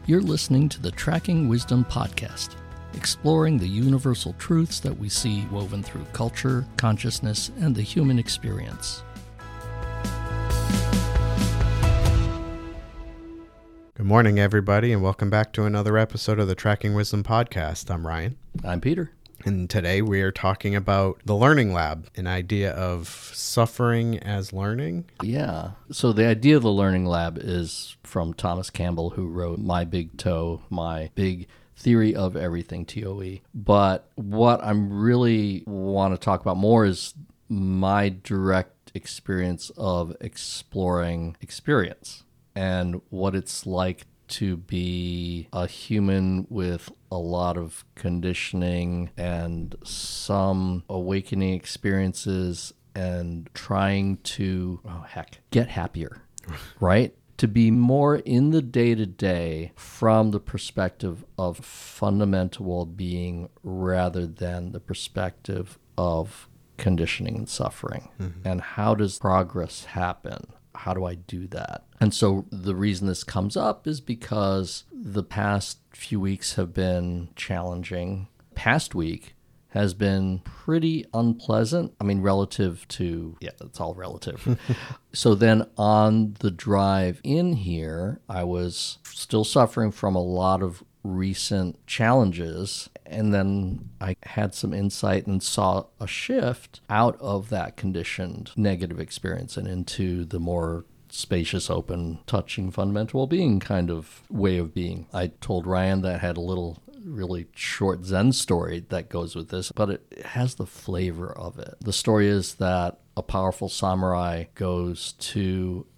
You're listening to the Tracking Wisdom Podcast, exploring the universal truths that we see woven through culture, consciousness, and the human experience. Good morning, everybody, and welcome back to another episode of the Tracking Wisdom Podcast. I'm Ryan. I'm Peter. And today we are talking about the Learning Lab, an idea of suffering as learning. Yeah. So the idea of the Learning Lab is from Thomas Campbell, who wrote My Big TOE, My Big Theory of Everything, TOE. But what I'm really want to talk about more is my direct experience of exploring experience and what it's like to be a human with a lot of conditioning and some awakening experiences and trying to, get happier, right? To be more in the day-to-day from the perspective of fundamental well-being rather than the perspective of conditioning and suffering. Mm-hmm. And how does progress happen? How do I do that? And so the reason this comes up is because the past few weeks have been challenging. Past week has been pretty unpleasant. I mean, relative to, it's all relative. So then on the drive in here, I was still suffering from a lot of recent challenges. And then I had some insight and saw a shift out of that conditioned negative experience and into the more spacious, open, touching, fundamental well-being kind of way of being. I told Ryan that I had a little really short Zen story that goes with this, but it has the flavor of it. The story is that a powerful samurai goes to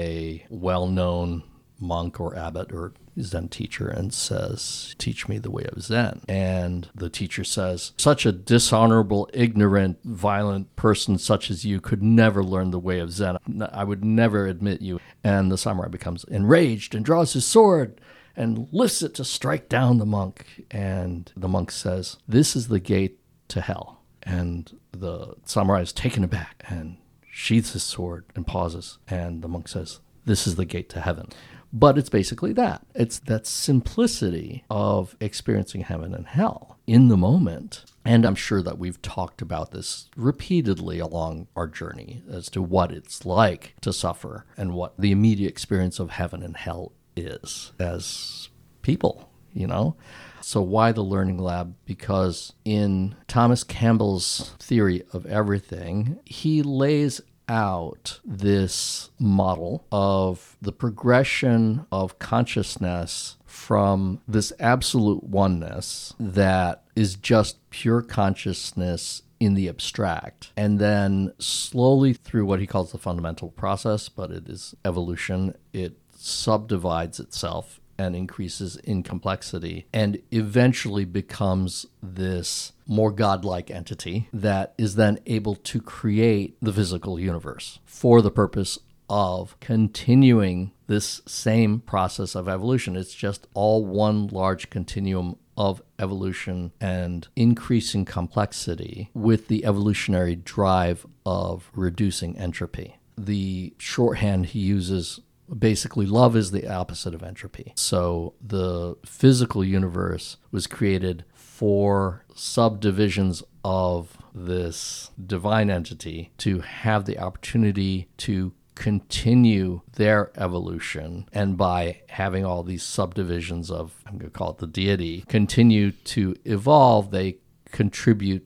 a well-known monk or abbot or Zen teacher and says, "Teach me the way of Zen." And the teacher says, "Such a dishonorable, ignorant, violent person such as you could never learn the way of Zen. I would never admit you." And the samurai becomes enraged and draws his sword and lifts it to strike down the monk. And the monk says, "This is the gate to hell." And the samurai is taken aback and sheathes his sword and pauses. And the monk says, "This is the gate to heaven." But it's basically that. It's that simplicity of experiencing heaven and hell in the moment. And I'm sure that we've talked about this repeatedly along our journey as to what it's like to suffer and what the immediate experience of heaven and hell is as people, you know? So why the Learning Lab? Because in Thomas Campbell's theory of everything, he lays out this model of the progression of consciousness from this absolute oneness that is just pure consciousness in the abstract, and then slowly through what he calls the fundamental process, but it is evolution, it subdivides itself and increases in complexity and eventually becomes this more godlike entity that is then able to create the physical universe for the purpose of continuing this same process of evolution. It's just all one large continuum of evolution and increasing complexity with the evolutionary drive of reducing entropy. The shorthand he uses, basically, love is the opposite of entropy. So the physical universe was created for subdivisions of this divine entity to have the opportunity to continue their evolution. And by having all these subdivisions of, I'm going to call it the deity, continue to evolve, they contribute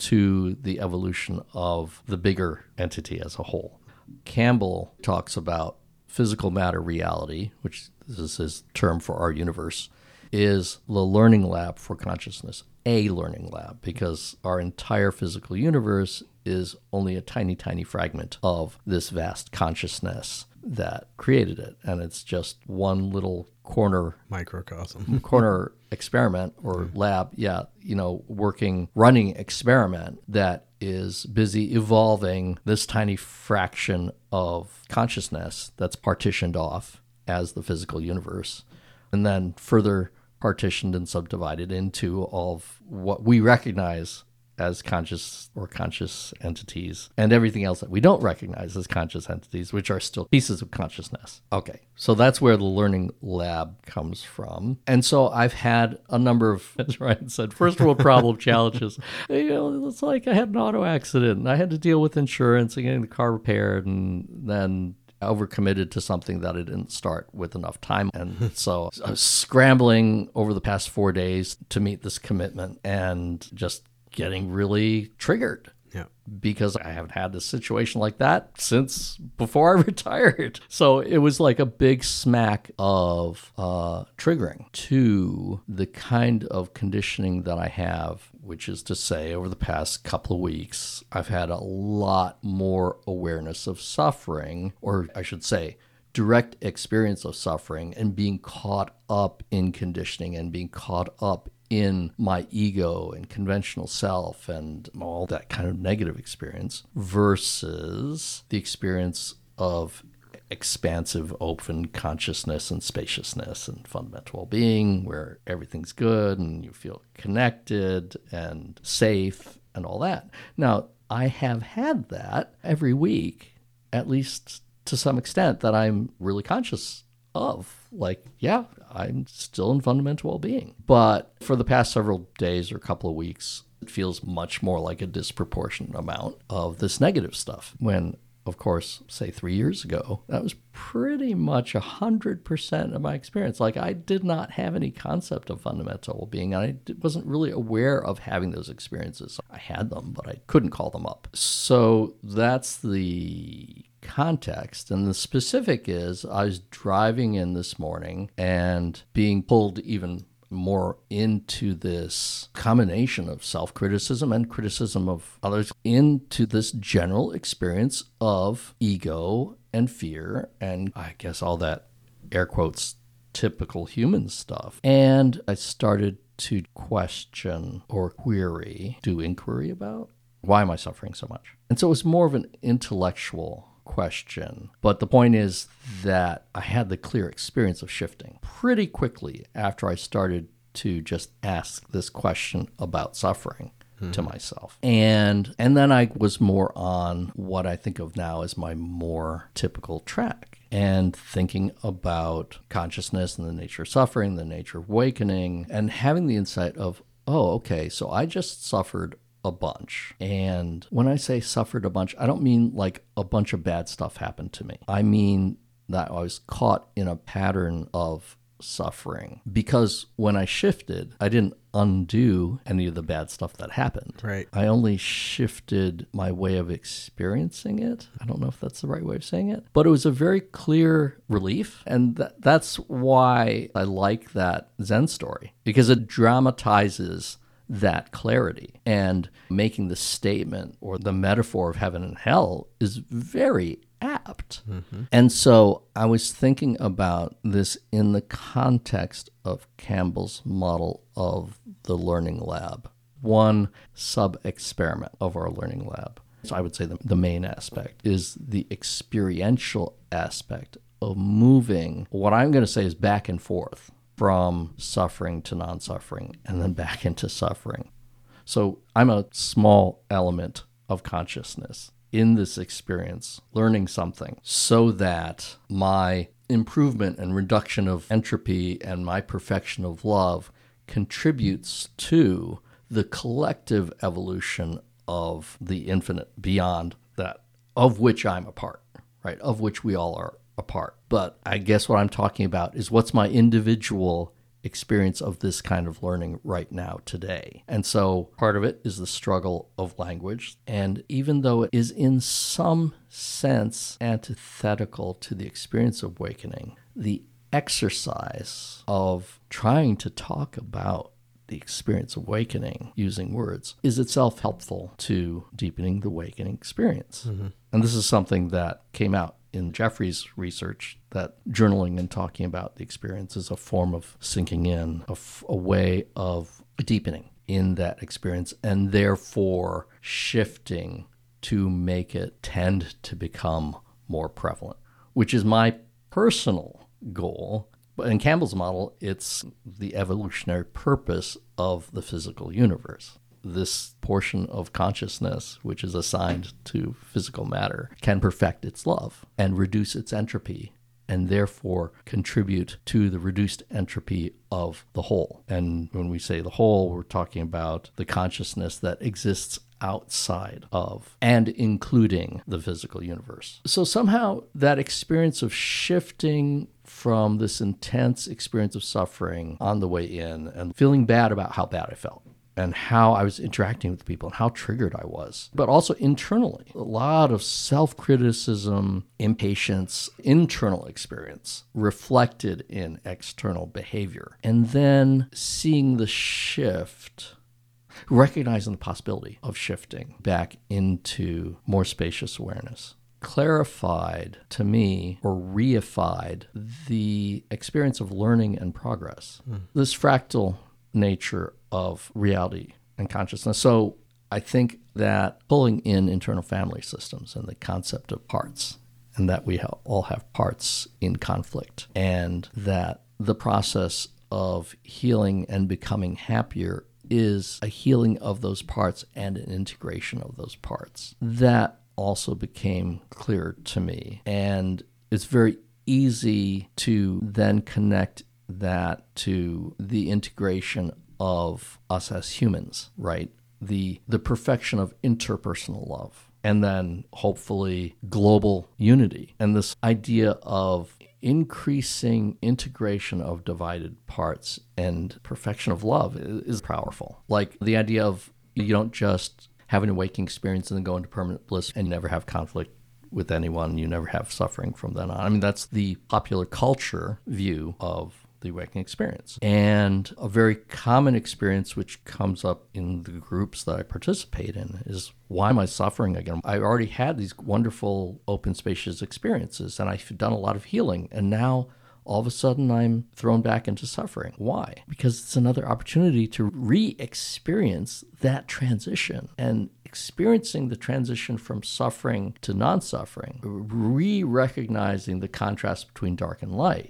to the evolution of the bigger entity as a whole. Campbell talks about physical matter reality, which is his term for our universe, is the learning lab for consciousness, a learning lab, because our entire physical universe is only a tiny, tiny fragment of this vast consciousness that created it. And it's just one little microcosm, corner experiment or lab, running experiment that is busy evolving this tiny fraction of consciousness that's partitioned off as the physical universe, and then further partitioned and subdivided into all of what we recognize as conscious or conscious entities, and everything else that we don't recognize as conscious entities, which are still pieces of consciousness. Okay, so that's where the learning lab comes from. And so I've had a number of, as Ryan said, first world problem challenges. It's like I had an auto accident and I had to deal with insurance and getting the car repaired, and then overcommitted to something that I didn't start with enough time. And so I was scrambling over the past 4 days to meet this commitment and just getting really triggered. Yeah. Because I haven't had a situation like that since before I retired. So it was like a big smack of triggering to the kind of conditioning that I have, which is to say, over the past couple of weeks, I've had a lot more awareness of suffering, or I should say, direct experience of suffering, and being caught up in conditioning and being caught up in my ego and conventional self and all that kind of negative experience versus the experience of expansive, open consciousness and spaciousness and fundamental well-being, where everything's good and you feel connected and safe and all that. Now, I have had that every week, at least to some extent, that I'm really conscious of. Like, yeah, I'm still in fundamental well-being. But for the past several days or couple of weeks, it feels much more like a disproportionate amount of this negative stuff. When, of course, say 3 years ago, that was pretty much 100% of my experience. Like, I did not have any concept of fundamental well-being. I wasn't really aware of having those experiences. I had them, but I couldn't call them up. So that's the context. And the specific is I was driving in this morning and being pulled even more into this combination of self-criticism and criticism of others, into this general experience of ego and fear and I guess all that, air quotes, typical human stuff. And I started to question or do inquiry about, why am I suffering so much? And so it was more of an intellectual question. But the point is that I had the clear experience of shifting pretty quickly after I started to just ask this question about suffering to myself. And then I was more on what I think of now as my more typical track, and thinking about consciousness and the nature of suffering, the nature of awakening, and having the insight of, oh, okay, so I just suffered a bunch. And when I say suffered a bunch, I don't mean like a bunch of bad stuff happened to me. I mean that I was caught in a pattern of suffering, because when I shifted, I didn't undo any of the bad stuff that happened. Right. I only shifted my way of experiencing it. I don't know if that's the right way of saying it, but it was a very clear relief. And that's why I like that Zen story, because it dramatizes that clarity, and making the statement or the metaphor of heaven and hell is very apt. And so I was thinking about this in the context of Campbell's model of the learning lab, one sub-experiment of our learning lab. So I would say the main aspect is the experiential aspect of moving, what I'm going to say is back and forth, from suffering to non-suffering, and then back into suffering. So I'm a small element of consciousness in this experience, learning something, so that my improvement and reduction of entropy and my perfection of love contributes to the collective evolution of the infinite beyond that, of which I'm a part, right? Of which we all are a part. But I guess what I'm talking about is what's my individual experience of this kind of learning right now today. And so part of it is the struggle of language. And even though it is in some sense antithetical to the experience of awakening, the exercise of trying to talk about the experience of awakening using words is itself helpful to deepening the awakening experience. And this is something that came out in Jeffrey's research, that journaling and talking about the experience is a form of sinking in, a way of deepening in that experience, and therefore shifting to make it tend to become more prevalent, which is my personal goal. But in Campbell's model, it's the evolutionary purpose of the physical universe. this portion of consciousness, which is assigned to physical matter, can perfect its love and reduce its entropy, and therefore contribute to the reduced entropy of the whole. And when we say the whole, we're talking about the consciousness that exists outside of and including the physical universe. So somehow that experience of shifting from this intense experience of suffering on the way in and feeling bad about how bad I felt and how I was interacting with people and how triggered I was, but also internally. A lot of self-criticism, impatience, internal experience reflected in external behavior. And then seeing the shift, recognizing the possibility of shifting back into more spacious awareness, clarified to me or reified the experience of learning and progress. This fractal nature of reality and consciousness. So I think that pulling in internal family systems and the concept of parts, and that we all have parts in conflict, and that the process of healing and becoming happier is a healing of those parts and an integration of those parts. That also became clear to me. And it's very easy to then connect that to the integration of us as humans, right? The perfection of interpersonal love, and then hopefully global unity. And this idea of increasing integration of divided parts and perfection of love is powerful. Like the idea of you don't just have an awakening experience and then go into permanent bliss and never have conflict with anyone, you never have suffering from then on. I mean, that's the popular culture view of the awakening experience. And a very common experience which comes up in the groups that I participate in is, why am I suffering again? I already had these wonderful open spacious experiences and I've done a lot of healing, and now all of a sudden I'm thrown back into suffering. Why? Because it's another opportunity to re-experience that transition, and experiencing the transition from suffering to non-suffering, re-recognizing the contrast between dark and light,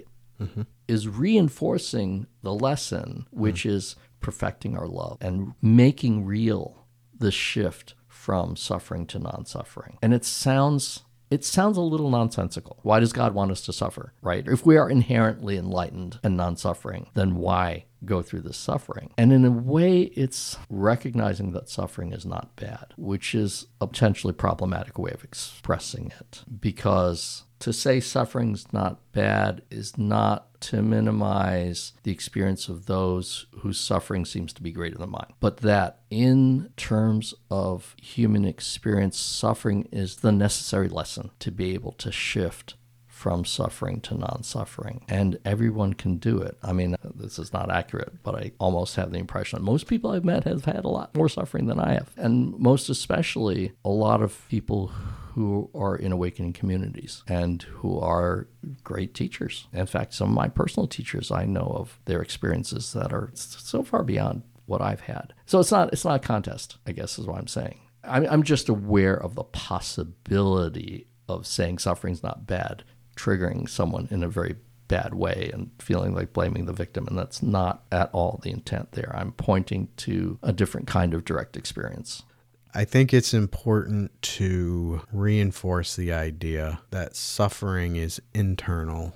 is reinforcing the lesson, which is perfecting our love and making real the shift from suffering to non-suffering. And it sounds a little nonsensical. Why does God want us to suffer, right? If we are inherently enlightened and non-suffering, then why go through this suffering? And in a way, it's recognizing that suffering is not bad, which is a potentially problematic way of expressing it. Because to say suffering's not bad is not to minimize the experience of those whose suffering seems to be greater than mine, but that in terms of human experience, suffering is the necessary lesson to be able to shift from suffering to non-suffering. And everyone can do it. I mean, this is not accurate, but I almost have the impression that most people I've met have had a lot more suffering than I have. And most especially, a lot of people who are in awakening communities and who are great teachers. In fact, some of my personal teachers, I know of their experiences that are so far beyond what I've had. So it's not a contest, I guess is what I'm saying. I'm just aware of the possibility of saying suffering's not bad, triggering someone in a very bad way and feeling like blaming the victim. And that's not at all the intent there. I'm pointing to a different kind of direct experience. I think it's important to reinforce the idea that suffering is internal,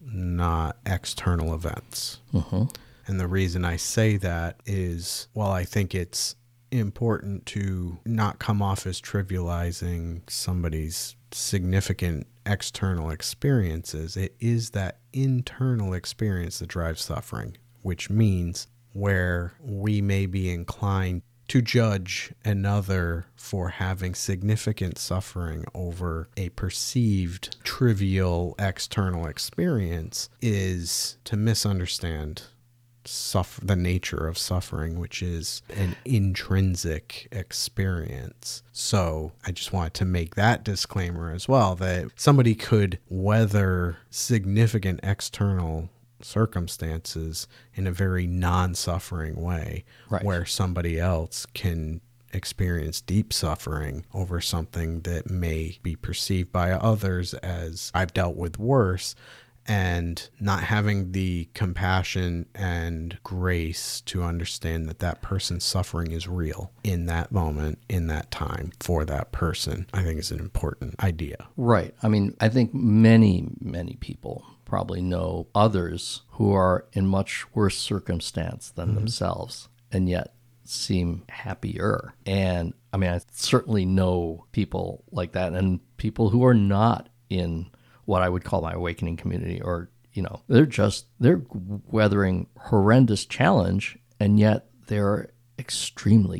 not external events. And the reason I say that is, while I think it's important to not come off as trivializing somebody's significant external experiences, it is that internal experience that drives suffering, which means where we may be inclined to judge another for having significant suffering over a perceived trivial external experience is to misunderstand the nature of suffering, which is an intrinsic experience. So I just wanted to make that disclaimer as well, that somebody could weather significant external circumstances in a very non-suffering way, right, where somebody else can experience deep suffering over something that may be perceived by others as I've dealt with worse. and not having the compassion and grace to understand that that person's suffering is real in that moment, in that time, for that person, I think is an important idea. Right. I mean, I think many, many people probably know others who are in much worse circumstance than themselves, and yet seem happier. And I mean, I certainly know people like that, and people who are not in what I would call my awakening community, or, they're weathering horrendous challenge, and yet they're extremely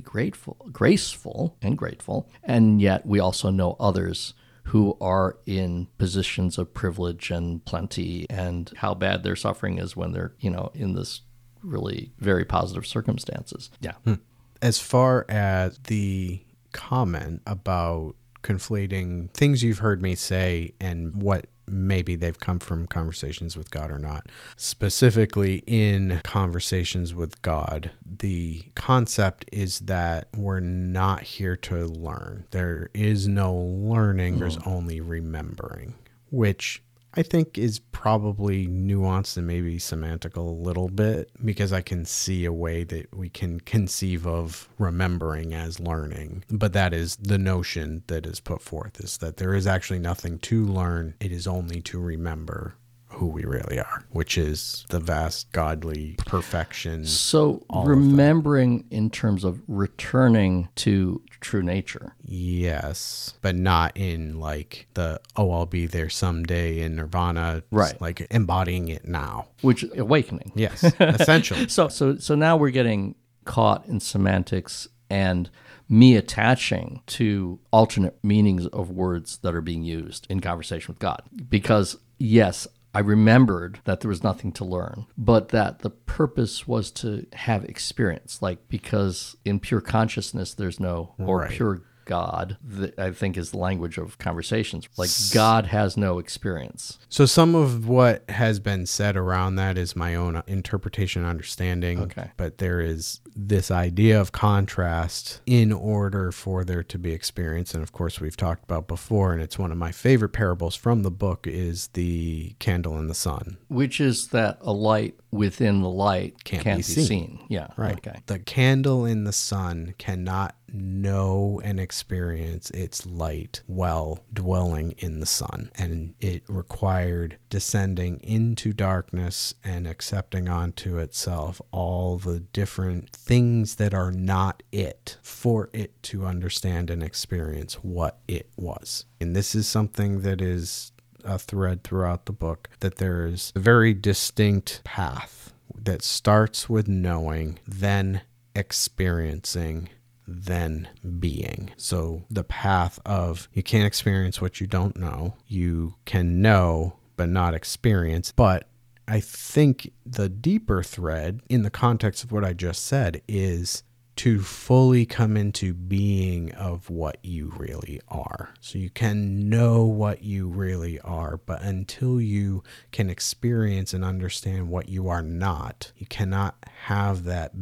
graceful and grateful. And yet we also know others who are in positions of privilege and plenty, and how bad their suffering is when they're, in this really very positive circumstances. Yeah. As far as the comment about conflating things you've heard me say and what maybe they've come from conversations with God or not, specifically in conversations with God, the concept is that we're not here to learn. There is no learning, there's only remembering, which I think is probably nuanced and maybe semantical a little bit, because I can see a way that we can conceive of remembering as learning. But that is the notion that is put forth, is that there is actually nothing to learn. It is only to remember who we really are, which is the vast godly perfection. So remembering in terms of returning to true nature. Yes, but not in like I'll be there someday in nirvana, right? Like embodying it now, which awakening. Yes, essentially. So now we're getting caught in semantics and me attaching to alternate meanings of words that are being used in conversation with God, because yes, I remembered that there was nothing to learn, but that the purpose was to have experience, because in pure consciousness, there's no, or pure God, I think is the language of conversations. God has no experience. So some of what has been said around that is my own interpretation and understanding. Okay. But there is this idea of contrast in order for there to be experience. And of course, we've talked about before, and it's one of my favorite parables from the book, is the candle in the sun. Which is that a light within the light can't be seen. Yeah. Right. Okay. The candle in the sun cannot know and experience its light while dwelling in the sun. And it required descending into darkness and accepting onto itself all the different things that are not it for it to understand and experience what it was. And this is something that is a thread throughout the book, that there is a very distinct path that starts with knowing, then experiencing, then being. So the path of, you can't experience what you don't know. You can know but not experience. But I think the deeper thread in the context of what I just said is to fully come into being of what you really are. So you can know what you really are, but until you can experience and understand what you are not, you cannot have that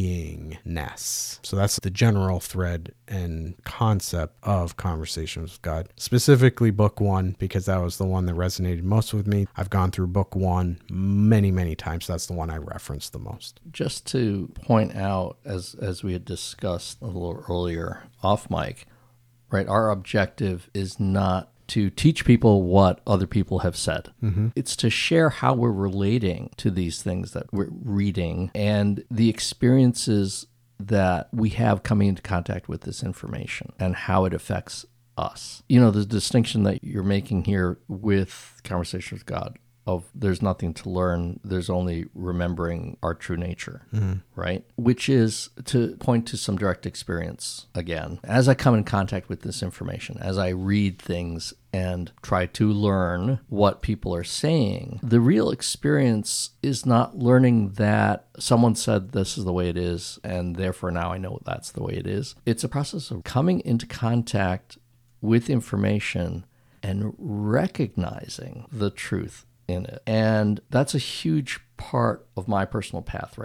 beingness. So that's the general thread and concept of Conversations with God, specifically book 1, because that was the one that resonated most with me. I've gone through book 1 many, many times. That's the one I referenced the most. Just to point out, as we had discussed a little earlier off mic, right? Our objective is not to teach people what other people have said. Mm-hmm. It's to share how we're relating to these things that we're reading and the experiences that we have coming into contact with this information and how it affects us. The distinction that you're making here with Conversation with God, of there's nothing to learn, there's only remembering our true nature, right? Which is to point to some direct experience again. As I come in contact with this information, as I read things and try to learn what people are saying, the real experience is not learning that someone said this is the way it is, and therefore now I know that's the way it is. It's a process of coming into contact with information and recognizing the truth in it. And that's a huge part of my personal path right now.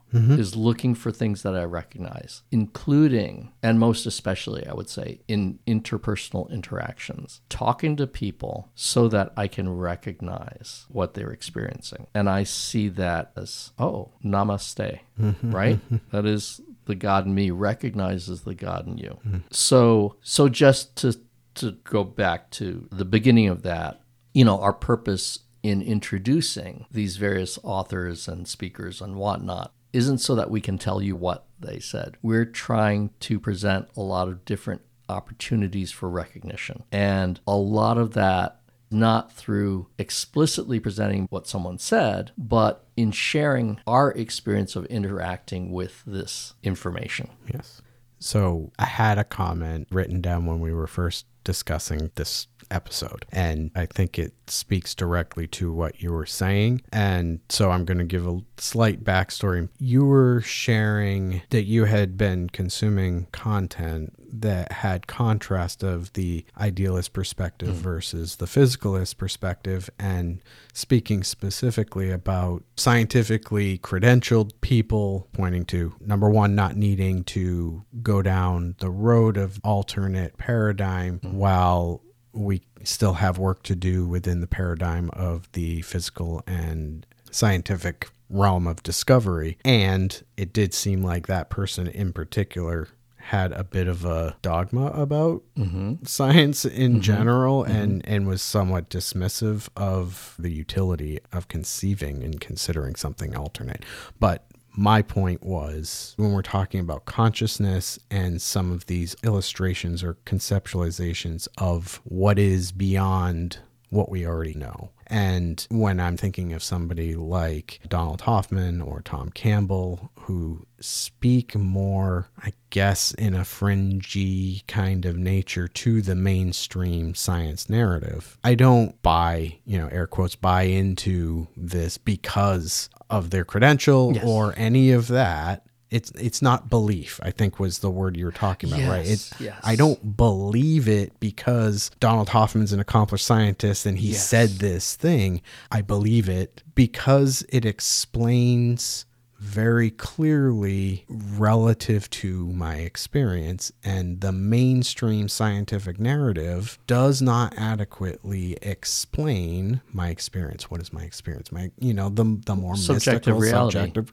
is looking for things that I recognize, including, and most especially, I would say, in interpersonal interactions, talking to people so that I can recognize what they're experiencing. And I see that as, oh, namaste, right? That is the God in me recognizes the God in you. So just to go back to the beginning of that, our purpose in introducing these various authors and speakers and whatnot isn't so that we can tell you what they said. We're trying to present a lot of different opportunities for recognition. And a lot of that not through explicitly presenting what someone said, but in sharing our experience of interacting with this information. Yes. So I had a comment written down when we were first discussing this episode, and I think it speaks directly to what you were saying. And so I'm going to give a slight backstory. You were sharing that you had been consuming content that had contrast of the idealist perspective versus the physicalist perspective, and speaking specifically about scientifically credentialed people, pointing to, number one, not needing to go down the road of alternate paradigm while we still have work to do within the paradigm of the physical and scientific realm of discovery. And it did seem like that person in particular had a bit of a dogma about science in general, and was somewhat dismissive of the utility of conceiving and considering something alternate. But my point was, when we're talking about consciousness and some of these illustrations or conceptualizations of what is beyond what we already know. And when I'm thinking of somebody like Donald Hoffman or Tom Campbell, who speak more, I guess, in a fringy kind of nature to the mainstream science narrative, I don't buy, air quotes, buy into this because of their credential or any of that. It's not belief, I think was the word you were talking about, right? I don't believe it because Donald Hoffman's an accomplished scientist and he said this thing. I believe it because it explains very clearly relative to my experience, and the mainstream scientific narrative does not adequately explain my experience. What is my experience? My, the more subjective mystical, reality. Subjective,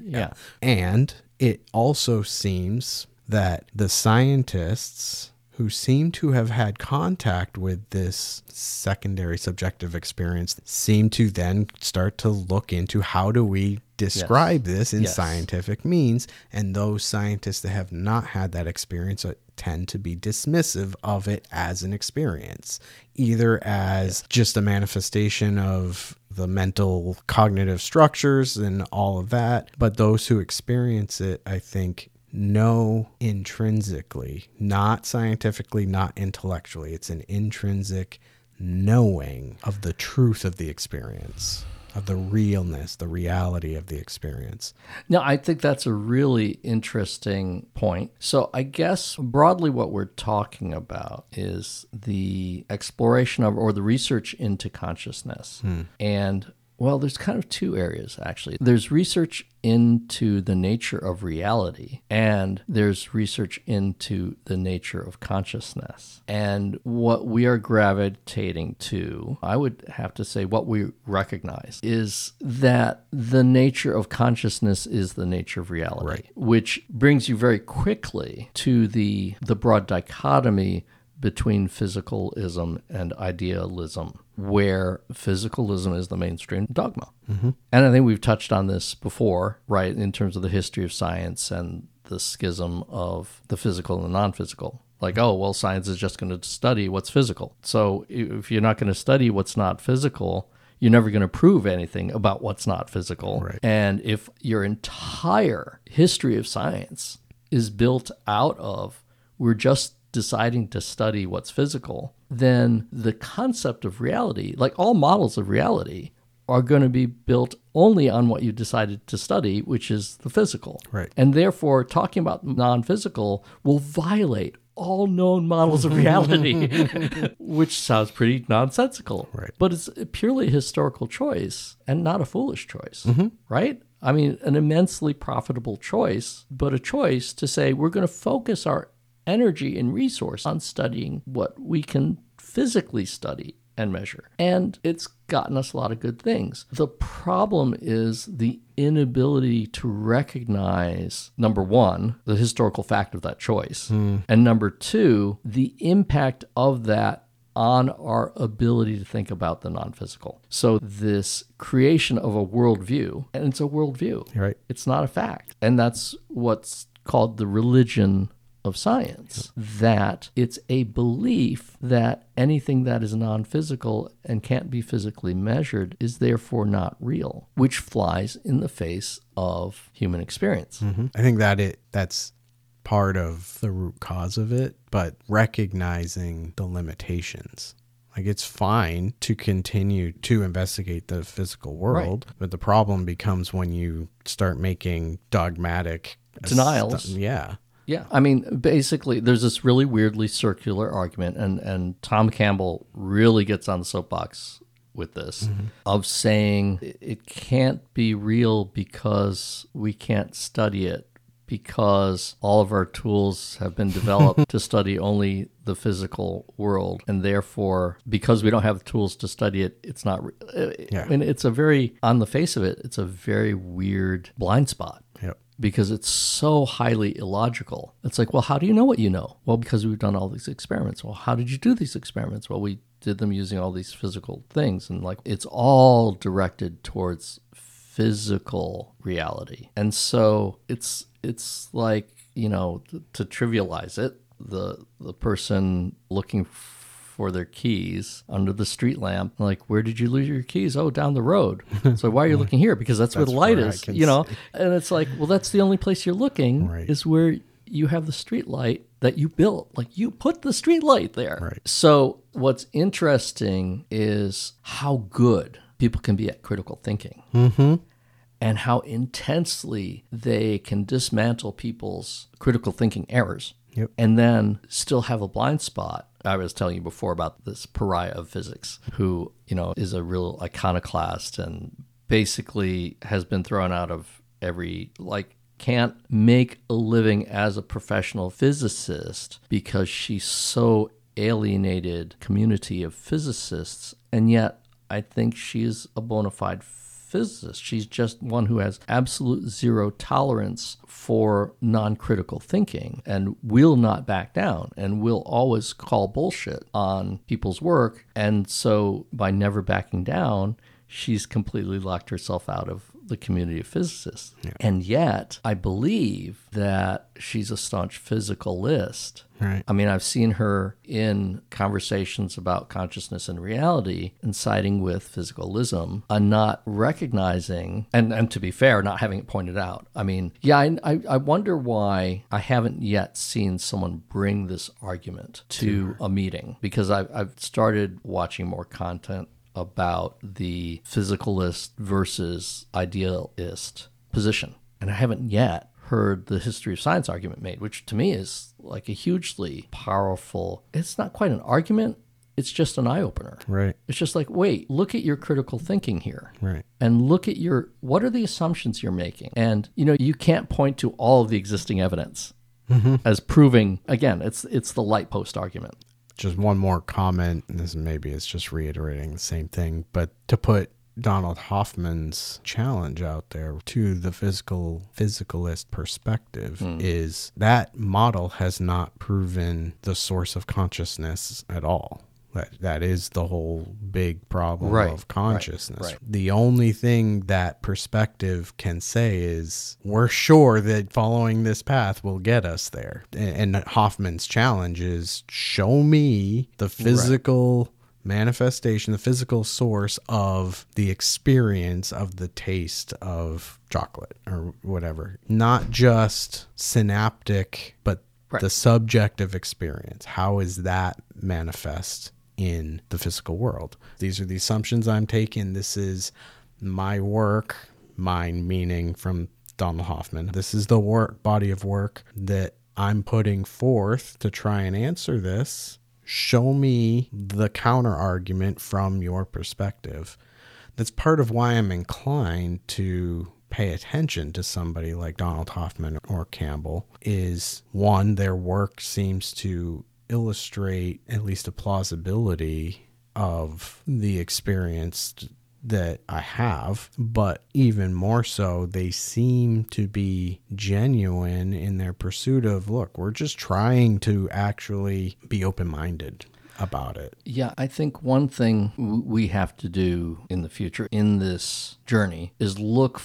and it also seems that the scientists who seem to have had contact with this secondary subjective experience seem to then start to look into how do we describe this in scientific means. And those scientists that have not had that experience tend to be dismissive of it as an experience, either as just a manifestation of the mental cognitive structures and all of that. But those who experience it, I think, know intrinsically, not scientifically, not intellectually. It's an intrinsic knowing of the truth of the experience, of the realness, the reality of the experience. Now, I think that's a really interesting point. So I guess broadly what we're talking about is the exploration of, or the research into consciousness. And well, there's kind of two areas, actually. There's research into the nature of reality, and there's research into the nature of consciousness. And what we are gravitating to, I would have to say what we recognize, is that the nature of consciousness is the nature of reality, which brings you very quickly to the broad dichotomy between physicalism and idealism, where physicalism is the mainstream dogma. And I think we've touched on this before, right, in terms of the history of science and the schism of the physical and the non-physical. Like, oh, well, science is just going to study what's physical. So if you're not going to study what's not physical, you're never going to prove anything about what's not physical. And if your entire history of science is built out of, we're just deciding to study what's physical, then the concept of reality, like all models of reality, are going to be built only on what you decided to study, which is the physical. And therefore, talking about non-physical will violate all known models of reality, which sounds pretty nonsensical. But it's purely a historical choice and not a foolish choice, right? I mean, an immensely profitable choice, but a choice to say we're going to focus our energy and resource on studying what we can physically study and measure. And it's gotten us a lot of good things. The problem is the inability to recognize, number one, the historical fact of that choice, and number two, the impact of that on our ability to think about the non-physical. So this creation of a worldview, and it's a worldview. Right. It's not a fact. And that's what's called the religion of science, that it's a belief that anything that is non-physical and can't be physically measured is therefore not real, which flies in the face of human experience. I think that's part of the root cause of it, but recognizing the limitations. Like, it's fine to continue to investigate the physical world, but the problem becomes when you start making dogmatic denials. Yeah, I mean, basically, there's this really weirdly circular argument, and Tom Campbell really gets on the soapbox with this, of saying it can't be real because we can't study it, because all of our tools have been developed to study only the physical world, and therefore, because we don't have the tools to study it, it's not I mean, it's a very, on the face of it, it's a very weird blind spot. Yep. Because it's so highly illogical. It's like, well, how do you know what you know? Well, because we've done all these experiments. Well, how did you do these experiments? Well, we did them using all these physical things. And like, it's all directed towards physical reality. And so it's like, you know, to trivialize it, the person looking for their keys under the street lamp, like, where did you lose your keys? Oh, down the road. So why are you looking here? Because that's where the light is, you know? And it's like, well, that's the only place you're looking, is where you have the street light that you built. Like, you put the street light there. Right. So what's interesting is how good people can be at critical thinking. And how intensely they can dismantle people's critical thinking errors. Yep. And then still have a blind spot. I was telling you before about this pariah of physics who, you know, is a real iconoclast and basically has been thrown out of every, like, can't make a living as a professional physicist because she's so alienated community of physicists. And yet I think she's a bona fide physicist. She's just one who has absolute zero tolerance for non-critical thinking and will not back down and will always call bullshit on people's work. And so by never backing down, she's completely locked herself out of the community of physicists. Yeah. And yet, I believe that she's a staunch physicalist. Right. I mean, I've seen her in conversations about consciousness and reality and siding with physicalism and not recognizing, and to be fair, not having it pointed out. I mean, yeah, I wonder why I haven't yet seen someone bring this argument to a meeting, because I've started watching more content about the physicalist versus idealist position. And I haven't yet heard the history of science argument made, which to me is like a hugely powerful, it's not quite an argument, it's just an eye-opener. Right. It's just like, wait, look at your critical thinking here. Right. And look at what are the assumptions you're making? And, you know, you can't point to all of the existing evidence as proving, again, it's the light post argument. Just one more comment, and this maybe it's just reiterating the same thing, but to put Donald Hoffman's challenge out there to the physicalist perspective is that model has not proven the source of consciousness at all. That is the whole big problem of consciousness. Right. The only thing that perspective can say is we're sure that following this path will get us there. And Hoffman's challenge is show me the physical manifestation, the physical source of the experience of the taste of chocolate or whatever. Not just synaptic, but the subjective experience. How is that manifest in the physical world? These are the assumptions I'm taking. This is my work, mine meaning from Donald Hoffman. This is the body of work that I'm putting forth to try and answer this. Show me the counter argument from your perspective. That's part of why I'm inclined to pay attention to somebody like Donald Hoffman or Campbell is, one, their work seems to illustrate at least a plausibility of the experience that I have, but even more so, they seem to be genuine in their pursuit of, look, we're just trying to actually be open-minded about it. Yeah, I think one thing we have to do in the future in this journey is look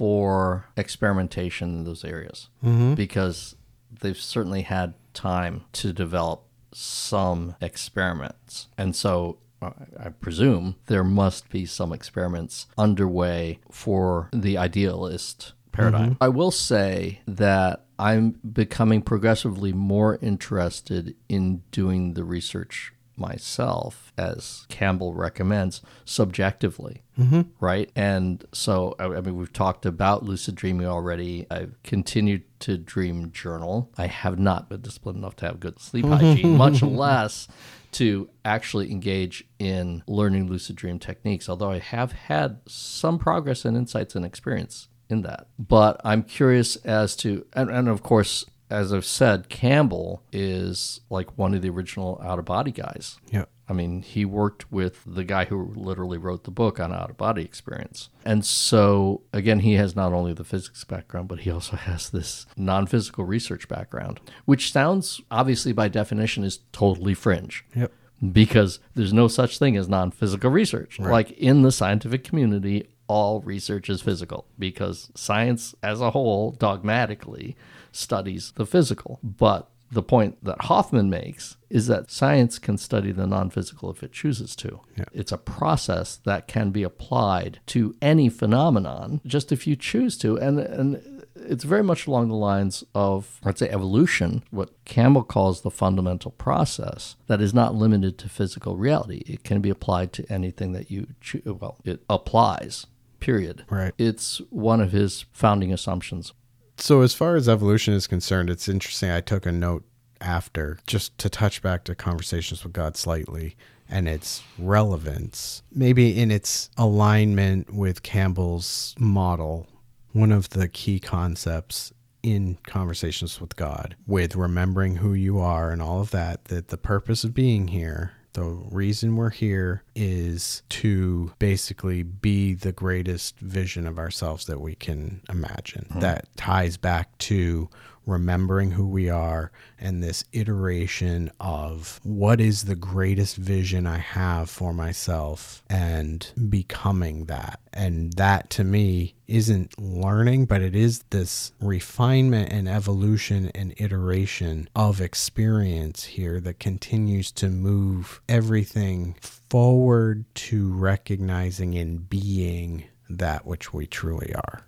for experimentation in those areas, because they've certainly had time to develop some experiments. And so I presume there must be some experiments underway for the idealist paradigm. I will say that I'm becoming progressively more interested in doing the research myself, as Campbell recommends, subjectively, right? And so, I mean, we've talked about lucid dreaming already. I've continued to dream journal. I have not been disciplined enough to have good sleep hygiene, much less to actually engage in learning lucid dream techniques, although I have had some progress and insights and experience in that. But I'm curious as to, and of course, as I've said, Campbell is like one of the original out-of-body guys. Yeah. I mean, he worked with the guy who literally wrote the book on out-of-body experience. And so, again, he has not only the physics background, but he also has this non-physical research background, which sounds, obviously, by definition, is totally fringe. Yep. Because there's no such thing as non-physical research. Right. Like in the scientific community, all research is physical because science as a whole dogmatically studies the physical. But the point that Hoffman makes is that science can study the non-physical if it chooses to. Yeah. It's a process that can be applied to any phenomenon just if you choose to. And it's very much along the lines of, let's say, evolution, what Campbell calls the fundamental process that is not limited to physical reality. It can be applied to anything that you choose. Well, it applies, period. Right. It's one of his founding assumptions. So as far as evolution is concerned, it's interesting. I took a note after just to touch back to Conversations with God slightly and its relevance, maybe in its alignment with Campbell's model. One of the key concepts in Conversations with God, with remembering who you are and all of that, that the purpose of being here, the reason we're here is to basically be the greatest vision of ourselves that we can imagine. That ties back to remembering who we are and this iteration of what is the greatest vision I have for myself and becoming that. And that to me isn't learning, but it is this refinement and evolution and iteration of experience here that continues to move everything forward to recognizing and being that which we truly are.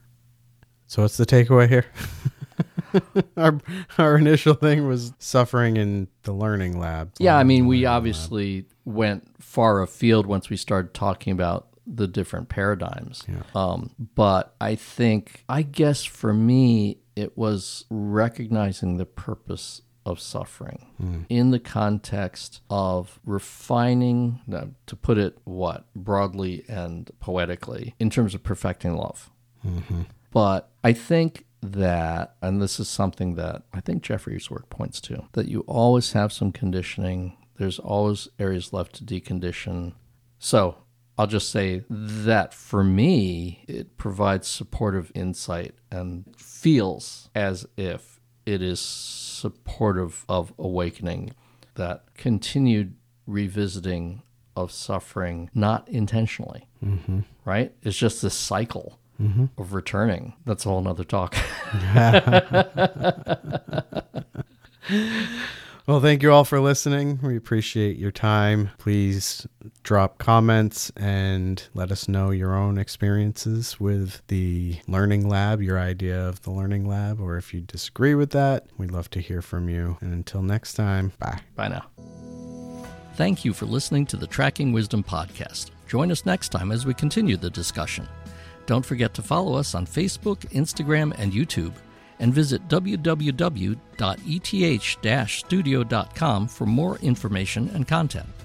So what's the takeaway here? Our initial thing was suffering in the learning lab. Yeah, I mean, we obviously went far afield once we started talking about the different paradigms. Yeah. But I guess for me, it was recognizing the purpose of suffering in the context of refining, to put it broadly and poetically, in terms of perfecting love. But I think that, and this is something that I think Jeffrey's work points to, that you always have some conditioning. There's always areas left to decondition. So I'll just say that for me, it provides supportive insight and feels as if it is supportive of awakening, that continued revisiting of suffering, not intentionally, right? It's just this cycle of returning. That's a whole nother talk. Well, thank you all for listening. We appreciate your time. Please drop comments and let us know your own experiences with the Learning Lab, your idea of the Learning Lab, or if you disagree with that, we'd love to hear from you. And until next time, bye. Bye now. Thank you for listening to the Tracking Wisdom podcast. Join us next time as we continue the discussion. Don't forget to follow us on Facebook, Instagram, and YouTube, and visit www.eth-studio.com for more information and content.